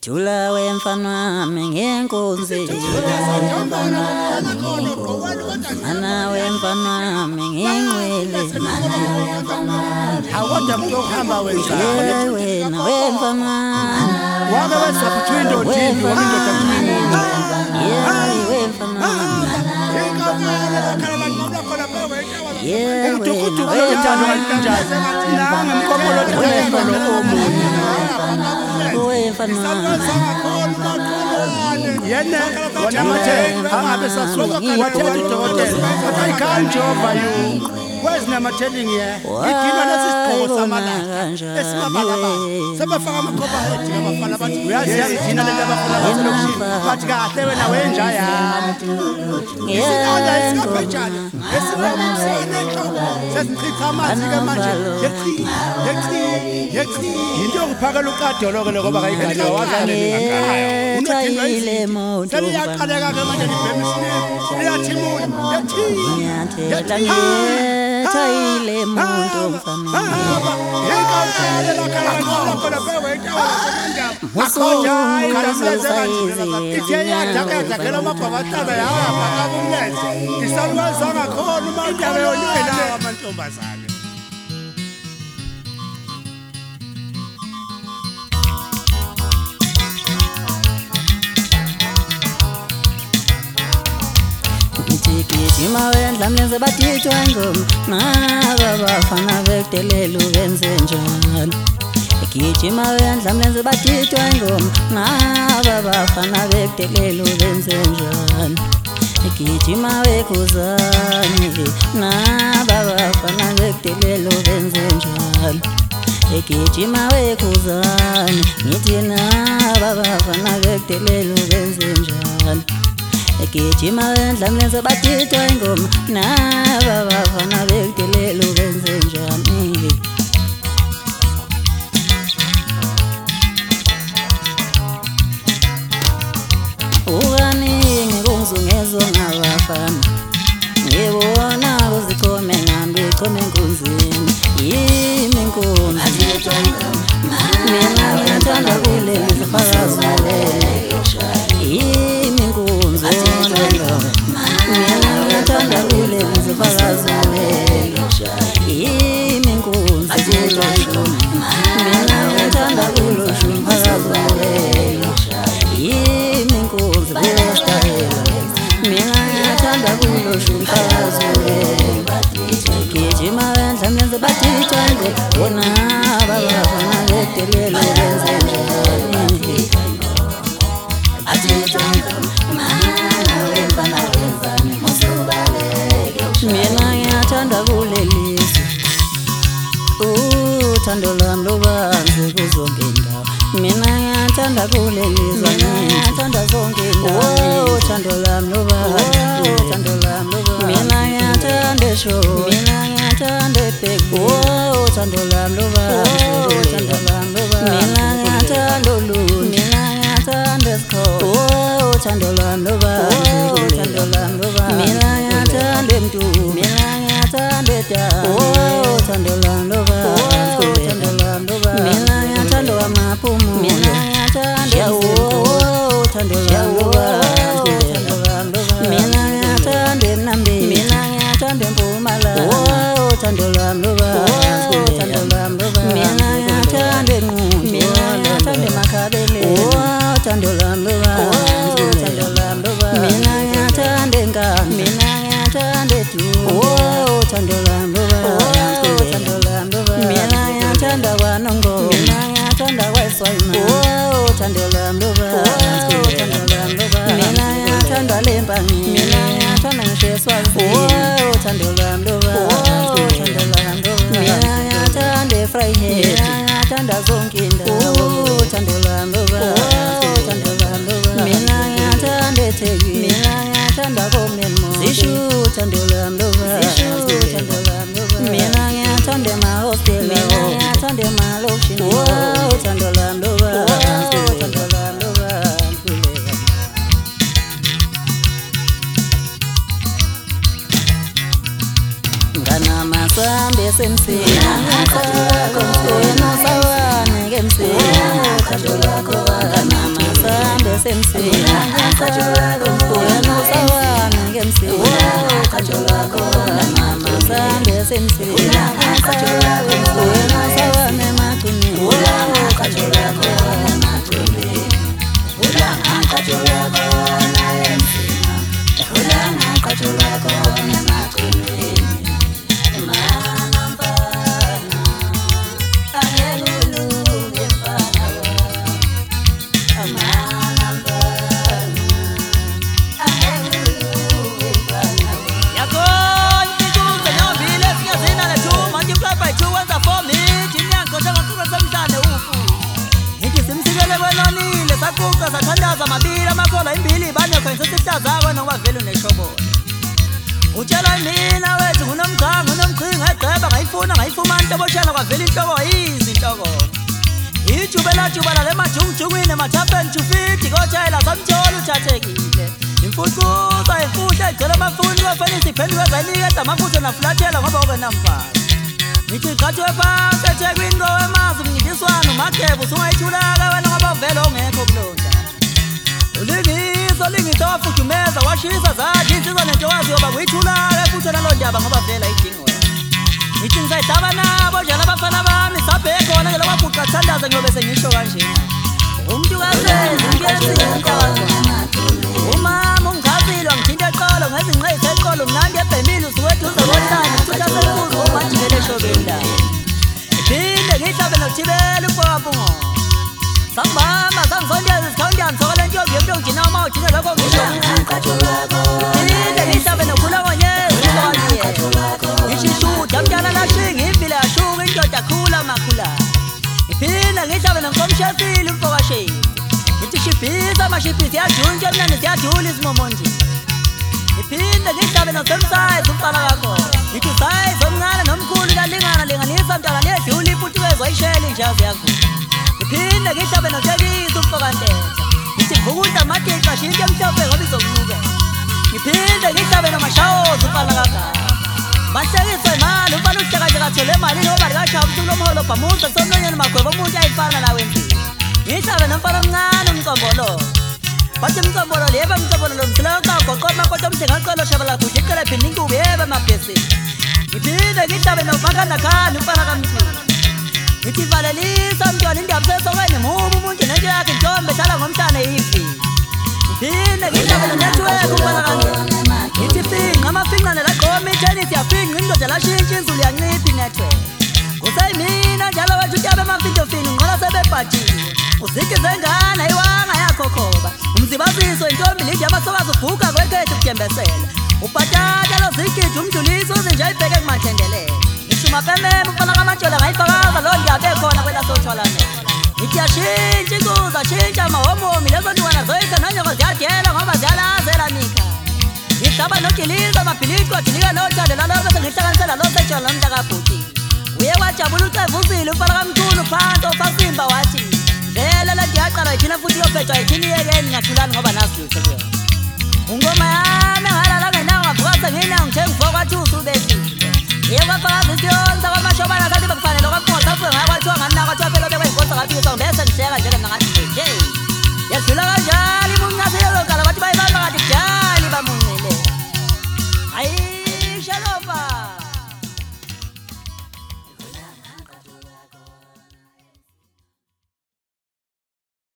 Jula wemfana wami ngenkunzi, mana wemfana wami ngenqwele, akodwa ukuhamba wenzani wena wemfana wake wesapha indoda yini indoda wemfana yena wona mathe angabe sasuka wathetha udokotela I can't over you. Where's Namatelling here? Idina lesisigqoko samalanga esimabalaba sebafaka amakhoba head abafana bathi uyazi idina leli abafana baselokishini bathi kahle wena wenja yami isiqonda isikaphetshana esibamsene enhloko sesichitha amanzi ke manje yechi into yokuphakela uqadolo ke ngoba kayikade wazale ngakhayo unodinga moto seliyaqaleka ke manje libhemi sinephi liyathimula yethi Taile muntu mfana Gijima wendla mlenze batitshwa ingoma naba bafana bedelela ubenze njalo Gijima wendla mlenze batitshwa ingoma naba bafana bedelela ubenze njalo Gijima wekhuzani naba bafana bedelela ubenze njalo Gijima wekhuzani ngithi naba bafana bedelela ubenze njalo Gijima wendla mlenze batitshwa ingoma naba bafana bedelela ubenze njani Ukaningi kungizungezwa ngabafana ngibona kuzikhome ngambi ikhome enkunzini yimi inkunzi mina ngiyathanda kuleli zifakazile yimi inkunzi mina ngiyathanda kuleli zifakazile yimi inkunzi mina ngiyathanda kuloshu mphakazile yimi inkunzi kulostayela mina ngiyathanda kuloshu mphakazile Gijima wendla mlenze batitshwa ingoma bona bafana bedelela ubenze njani Mina ngiyathanda kulelizwe uthando lwami lubanzi kuzonke indawo Mina ngiyathanda kulelizwe ngiyathanda zonke indawo uthando lwami lubanzi uthando lwami lubanzi Mina ngiyathanda eshowe mina ngiyathanda ebheki uthando lwami lubanzi uthando lwami lubanzi Mina ngiyathanda uluni mina ngiyathanda esikhowe uthando lwami lubanzi uthando lwami lubanzi Mina ngiyathanda emntu mina ngiyathanda edani uthando lwami lubanzi uthando lwami lubanzi Mina ngiyathanda amaphumu mina ngiyathanda uthando lwami lubanzi uthando lwami lubanzi Mina ngiyathanda enambi mina ngiyathanda empumalanga uthando lwami lubanzi uthando lwami lubanzi Mina ngiyathanda enqunu mina ngiyathanda emakhabele uthando lwami lubanzi uthando lwami lubanzi Mina ngiyathanda enkanga mina ngiyathanda edu uthando lwami lubanzi uthando lwami lubanzi Mina ngiyathanda kwanongo mina ngiyathanda kwaSwayima uthando lwami lubanzi uthando lwami lubanzi Mina ngiyathanda lempangi mina ngiyathanda ngisheswazi uthando lwami lubanzi uthando lwami lubanzi Mina ngiyathanda eFryhead mina ngiyathanda zonke indawo uthando lwami lubanzi uthando lwami lubanzi Mina ngiyathanda eThekwini mina ngiyathanda koMenmo zisho uthando lwami lubanzi uthando lwami lubanzi Mina ngiyathanda emahostel mina ngiyathanda emalokishini uthando lwami lubanzi uthando lwami lubanzi Ngana masambe semsini ngakho wena sawane ngemsini uthando lwakho ngana semsini wena usawami ngemsini mama sambe semsini wena usawami emaqinini sathandaza mabili amakhola imbili banekwenza sisitazakwe noma vele uneshobola utshela mina wethu ngunomganga unomqhinga egceba ngayifumana intobotshela kwavela inhloko izinhloko ijubela le majungujungwini emathapeni 250 kotshayela samthola uthathekile imfucuza imfuhla igcwele amafuni wefenisi iphenduke zayinikeda amafutha nafulathela ngoba ukenamfazi ngithi qhathwe phansi ethekwini kowemazi umncintiswano umagebu usungayithulaka wena ngoba vele ongekho kulonda ulingisa wafudumeza washisa zathi insizwa nento wazi yoba kuyithulaka futhi nalo ndaba ngoba vele ayidingi wena ngithi ngisayidaba nabo njalo abafana bami sabhe khona ngelo kwaguqa thandaza ngiyobe sengisho kanjena umuntu kasezi ngiyasinta umama ungazile wangithinta eqolo ngezinqezi eqolo mnandi ebhemile usuweduze kohlanga uthutha senkulu omajikele eshobeni phinde ngihlabe nothibela umpokabungo sangibamba sangizondeza isikhawundiyami sokole ntombi yemntu ongijina uma ujine lokho ngisho phinde ngihlabe nokhula ngonyezi ngishishuda mntana lashinga imvile yashuka indoda khula makhula ngiphinde ngihlabe nomkomshefile umfokasheni ngithi shibhisa amashibhisi yajuntshe emnani siyadula isimomonje ngiphinde ngihlabe nosemsayizi umfana kakho ngithi usayizi omncane nomkhulu kalingana linganisa mntana ledlula iputukezi wayishela injazi yakho ngiphinde ngihlabe notekisa umfokantetha ngithi vukuta amatica shintshe emhlophe ngoba izokunuke ngiphinde ngihlabe nomashawozi umfana kakho bahlekiswe imali umfana uhlekashekathole imali noba likashaya usuku lomholo bhamuza kusomlonyeni magweba umuntu ayifana nawe empini ngihlabe nomfana omncane umcombolo bathi umcombolo liyeba umcombolo lomsilaka goqoma makoto omhlengaqolo shabala kuhle iqela phinde inkubi yeba emabhesini ngiphinde ngihlabe nomakhandakhandla umfana kamthulu ngithi valelisa mntwana indaba sesokweni mubi umuntu nento yakhe intombi ehlala ngomhlane yivi ngiphinde ngihlabe nonethiwekho umfana kamthulu ngithi finqa amafinqane lagqoma itenisi yafinqa indoda lashintsha inzulu yancipha inethiwekho kusayimina njalo wethu utyabe emafintofini ngqola sebebhajile uzikize ngane ayiwanga yakhokhoba umzibaziso intombi lide abasokazi ubhuka kwekhethu kudyembesela ubhatata lozigidi umdulisi uzinje ayibheke kumathendelele ngishuma pememe umfana kamatshola ngayifakaza loo ndaba ekhona kwelasothwalane ngithi yashintsha inkuza shintsha amahomomi lezo ntwana zoyise nonyoko ziyadyela ngoba ziyalazela nika ngihlaba nogiliza amabhilidi kwadilika nothando lalobe sengihlanganisela losetshola nomntakabhuti uye wajabula ucevuzile umfana kamkhulu phansi ofasimba wathi vele le ndiyaqala yithina futhi yophetshwa yithini iyekeni ngingathulani ngoba nasilutho kuyona ungoma yami engalala ngenawo ngavuka senginawo ngithe ngivuka kwathi usubethile iye kwafakaza isiyonza kwamashobana sathi bekufanele kwaphosa futhi ngakwathiwa nganina kwathiwa phela bekwayinkosa ngafika bese ngihleka njeke mna ngathi nje